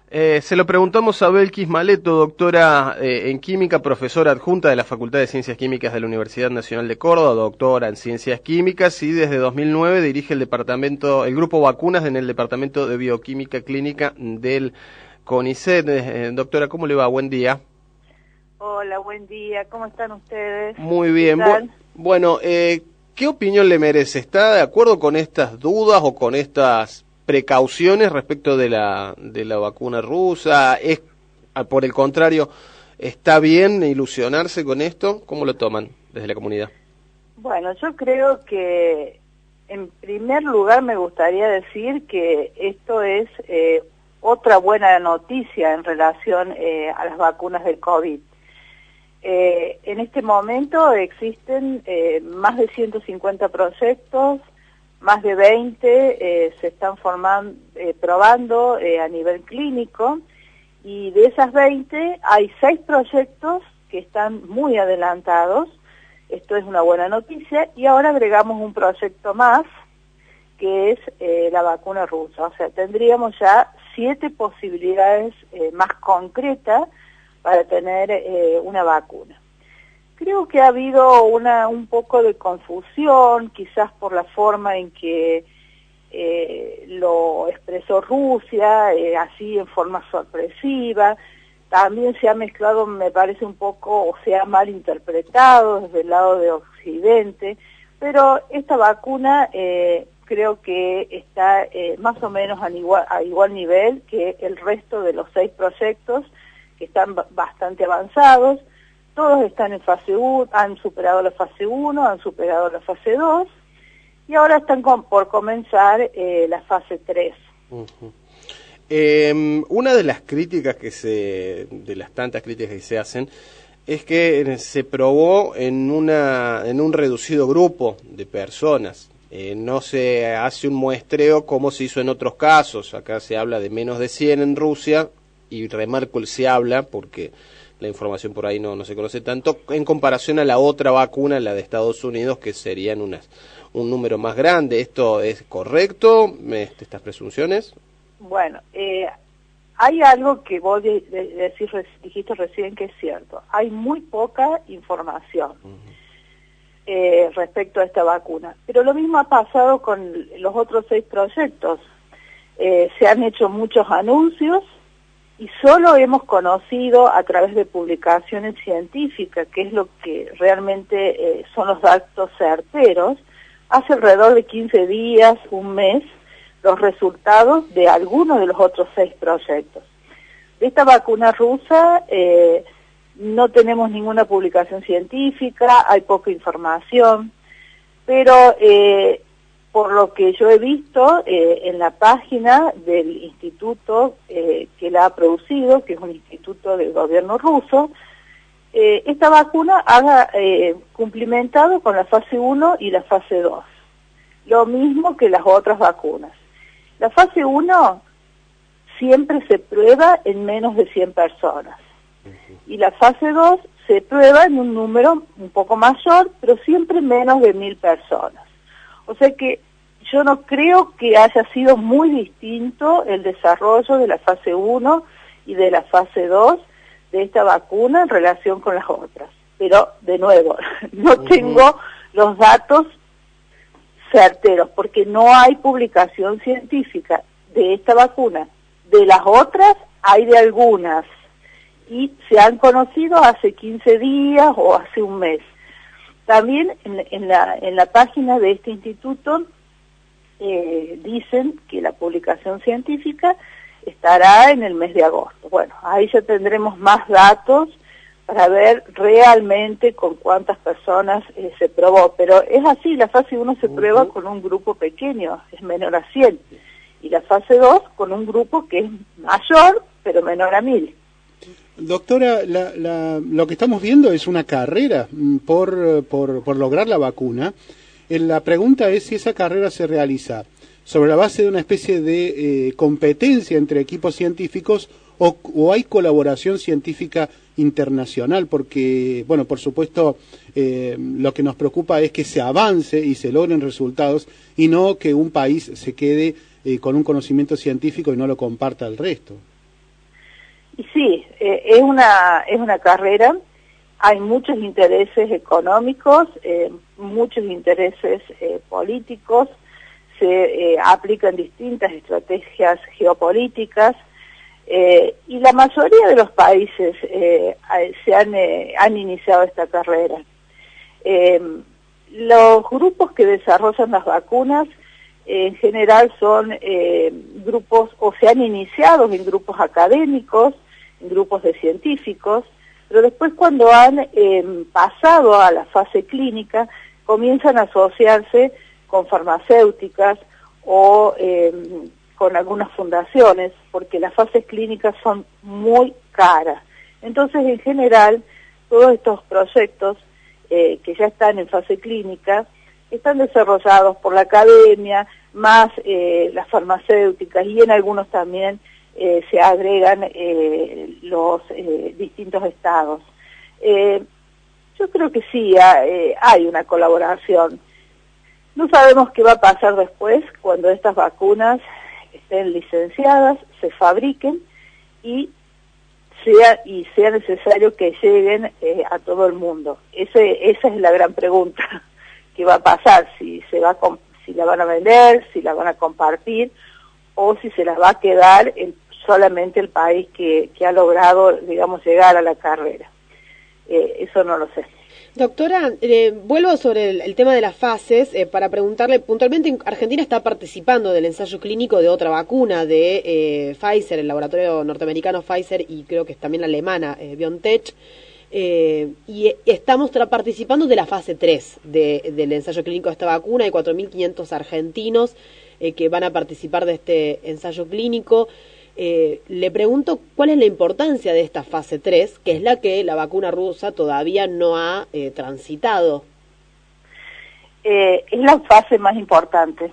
Se lo preguntamos a Belkis Maleto, doctora en química, profesora adjunta de la Facultad de Ciencias Químicas de la Universidad Nacional de Córdoba, doctora en Ciencias Químicas y desde 2009 dirige el grupo vacunas en el Departamento de Bioquímica Clínica del CONICET. Doctora, ¿cómo le va? Buen día. Hola, buen día. ¿Cómo están ustedes? Muy bien. Bueno, ¿qué opinión le merece? ¿Está de acuerdo con estas dudas o con estas precauciones respecto de la vacuna rusa? Por el contrario, ¿está bien ilusionarse con esto? ¿Cómo lo toman desde la comunidad? Bueno, yo creo que en primer lugar me gustaría decir que esto es otra buena noticia en relación a las vacunas del COVID. En este momento existen más de 150 proyectos, más de 20 se están probando a nivel clínico, y de esas 20 hay 6 proyectos que están muy adelantados. Esto es una buena noticia, y ahora agregamos un proyecto más que es la vacuna rusa. O sea, tendríamos ya 7 posibilidades más concretas para tener una vacuna. Creo que ha habido un poco de confusión, quizás por la forma en que lo expresó Rusia, así en forma sorpresiva. También se ha mezclado, me parece un poco, o se ha malinterpretado desde el lado de Occidente, pero esta vacuna creo que está más o menos a igual nivel que el resto de los 6 proyectos, que están bastante avanzados. Todos están en fase 1, han superado la fase 1, han superado la fase 2, y ahora están por comenzar la fase 3. Una de las críticas de las tantas críticas que se hacen, es que se probó en un reducido grupo de personas. No se hace un muestreo como se hizo en otros casos. Acá se habla de menos de 100 en Rusia, y remarco el se habla porque la información por ahí no se conoce tanto, en comparación a la otra vacuna, la de Estados Unidos, que serían un número más grande. ¿Esto es correcto, estas presunciones? Bueno, hay algo que vos dijiste recién que es cierto. Hay muy poca información respecto a esta vacuna. Pero lo mismo ha pasado con los otros 6 proyectos. Se han hecho muchos anuncios, y solo hemos conocido a través de publicaciones científicas, que es lo que realmente son los datos certeros, hace alrededor de 15 días, un mes, los resultados de algunos de los otros 6 proyectos. De esta vacuna rusa no tenemos ninguna publicación científica, hay poca información, pero por lo que yo he visto en la página del instituto que la ha producido, que es un instituto del gobierno ruso, esta vacuna ha cumplimentado con la fase 1 y la fase 2. Lo mismo que las otras vacunas. La fase 1 siempre se prueba en menos de 100 personas. Y la fase 2 se prueba en un número un poco mayor, pero siempre menos de 1000 personas. O sea que yo no creo que haya sido muy distinto el desarrollo de la fase 1 y de la fase 2 de esta vacuna en relación con las otras. Pero, de nuevo, no tengo los datos certeros, porque no hay publicación científica de esta vacuna. De las otras hay de algunas, y se han conocido hace 15 días o hace un mes. También en la página de este instituto dicen que la publicación científica estará en el mes de agosto. Bueno, ahí ya tendremos más datos para ver realmente con cuántas personas se probó. Pero es así, la fase 1 se prueba con un grupo pequeño, es menor a 100. Y la fase 2 con un grupo que es mayor, pero menor a 1000. Doctora, lo que estamos viendo es una carrera por lograr la vacuna. La pregunta es si esa carrera se realiza sobre la base de una especie de competencia entre equipos científicos o hay colaboración científica internacional, porque, bueno, por supuesto, lo que nos preocupa es que se avance y se logren resultados y no que un país se quede con un conocimiento científico y no lo comparta al resto. Y sí, es una carrera, hay muchos intereses económicos, muchos intereses políticos, se aplican distintas estrategias geopolíticas, y la mayoría de los países han iniciado esta carrera. Los grupos que desarrollan las vacunas en general son grupos, o se han iniciado en grupos académicos, en grupos de científicos, pero después cuando han pasado a la fase clínica, comienzan a asociarse con farmacéuticas o con algunas fundaciones, porque las fases clínicas son muy caras. Entonces, en general, todos estos proyectos que ya están en fase clínica están desarrollados por la academia, más las farmacéuticas, y en algunos también se agregan los distintos estados. Yo creo que sí, hay una colaboración. No sabemos qué va a pasar después cuando estas vacunas estén licenciadas, se fabriquen y sea necesario que lleguen a todo el mundo. Esa es la gran pregunta. ¿Qué va a pasar? Si la van a vender, si la van a compartir, o si se las va a quedar solamente el país que ha logrado, digamos, llegar a la carrera. Eso no lo sé. Doctora, vuelvo sobre el tema de las fases para preguntarle puntualmente. Argentina está participando del ensayo clínico de otra vacuna de Pfizer, el laboratorio norteamericano Pfizer, y creo que es también la alemana, BioNTech, y estamos participando de la fase 3 del ensayo clínico de esta vacuna. Hay 4.500 argentinos que van a participar de este ensayo clínico. Le pregunto cuál es la importancia de esta fase 3, que es la que la vacuna rusa todavía no ha transitado. Es la fase más importante,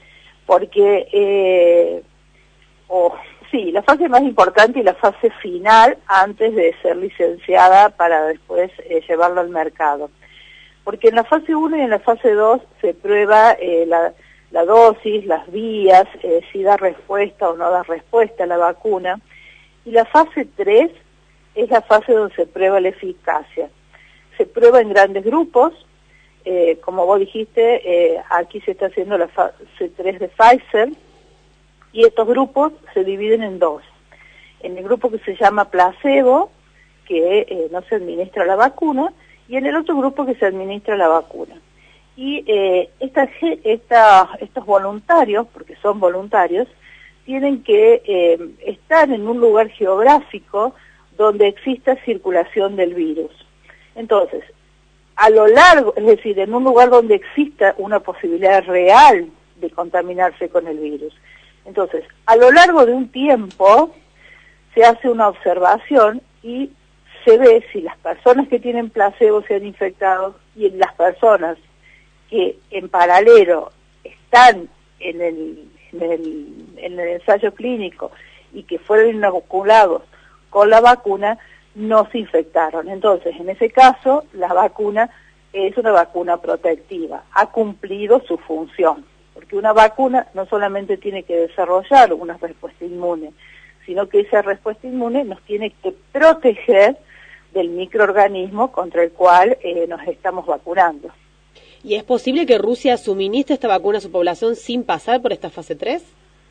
porque, la fase más importante y la fase final antes de ser licenciada para después llevarlo al mercado. Porque en la fase 1 y en la fase 2 se prueba la dosis, las vías, si da respuesta o no da respuesta a la vacuna. Y la fase 3 es la fase donde se prueba la eficacia. Se prueba en grandes grupos, como vos dijiste, aquí se está haciendo la fase 3 de Pfizer, y estos grupos se dividen en dos. En el grupo que se llama placebo, que no se administra la vacuna, y en el otro grupo que se administra la vacuna. Y estos voluntarios, porque son voluntarios, tienen que estar en un lugar geográfico donde exista circulación del virus. Entonces, a lo largo, es decir, en un lugar donde exista una posibilidad real de contaminarse con el virus. Entonces, a lo largo de un tiempo se hace una observación y se ve si las personas que tienen placebo se han infectado y las personas que en paralelo están en el ensayo clínico y que fueron inoculados con la vacuna, no se infectaron. Entonces, en ese caso, la vacuna es una vacuna protectiva, ha cumplido su función, porque una vacuna no solamente tiene que desarrollar una respuesta inmune, sino que esa respuesta inmune nos tiene que proteger del microorganismo contra el cual nos estamos vacunando. ¿Y es posible que Rusia suministre esta vacuna a su población sin pasar por esta fase 3?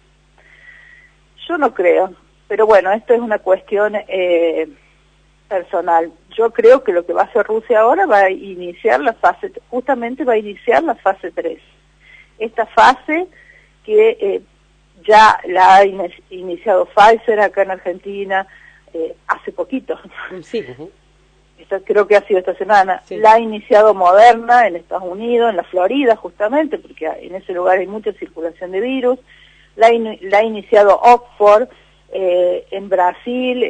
Yo no creo, pero bueno, esto es una cuestión personal. Yo creo que lo que va a hacer Rusia ahora va a iniciar la fase 3. Esta fase que ya la ha iniciado Pfizer acá en Argentina hace poquito. Sí. Creo que ha sido esta semana. Sí. La ha iniciado Moderna en Estados Unidos, en la Florida justamente, porque en ese lugar hay mucha circulación de virus. La ha iniciado Oxford en Brasil,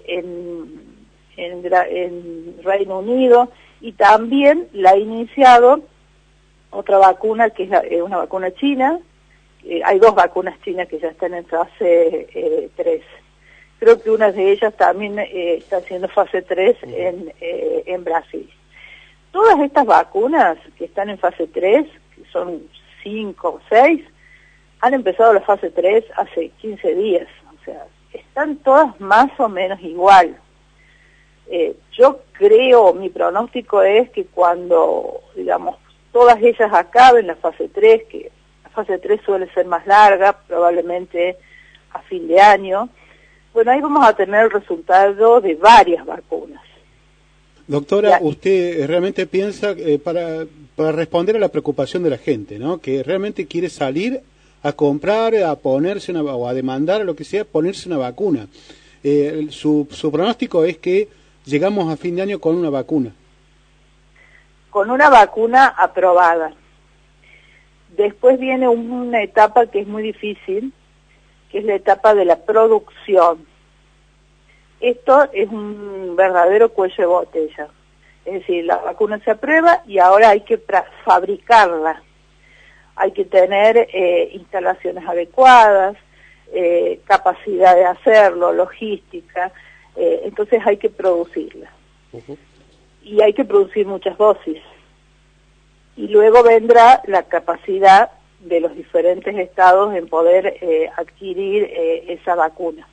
en Reino Unido, y también la ha iniciado otra vacuna que es una vacuna china. Hay dos vacunas chinas que ya están en fase 3. Creo que una de ellas también está haciendo fase 3 en Brasil. Todas estas vacunas que están en fase 3, que son 5 o 6, han empezado la fase 3 hace 15 días. O sea, están todas más o menos igual. Yo creo, mi pronóstico es que cuando, digamos, todas ellas acaben la fase 3, que la fase 3 suele ser más larga, probablemente a fin de año, bueno, ahí vamos a tener el resultado de varias vacunas. Doctora, usted realmente piensa, para responder a la preocupación de la gente, ¿no?, que realmente quiere salir a comprar, a ponerse o a demandar, lo que sea, ponerse una vacuna. Su pronóstico es que llegamos a fin de año con una vacuna. Con una vacuna aprobada. Después viene una etapa que es muy difícil, que es la etapa de la producción. Esto es un verdadero cuello de botella. Es decir, la vacuna se aprueba y ahora hay que fabricarla. Hay que tener instalaciones adecuadas, capacidad de hacerlo, logística, entonces hay que producirla. Y hay que producir muchas dosis. Y luego vendrá la capacidad de los diferentes estados en poder adquirir esa vacuna.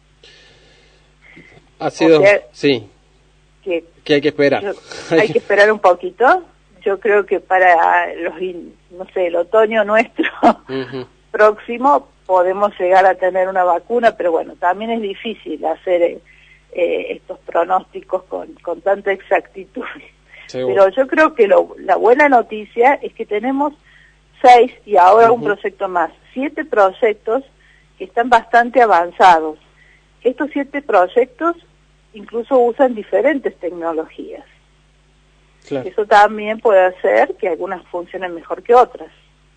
Ha sido, o sea, sí, que hay que esperar. Hay que esperar un poquito. Yo creo que para el otoño nuestro próximo podemos llegar a tener una vacuna, pero bueno, también es difícil hacer estos pronósticos con tanta exactitud. Seguro. Pero yo creo que la buena noticia es que tenemos 6 y ahora un proyecto más, 7 proyectos que están bastante avanzados. Estos 7 proyectos incluso usan diferentes tecnologías. Claro. Eso también puede hacer que algunas funcionen mejor que otras.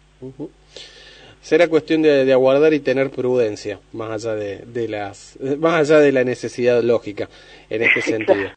Será cuestión de aguardar y tener prudencia, más allá de la necesidad lógica en este sentido.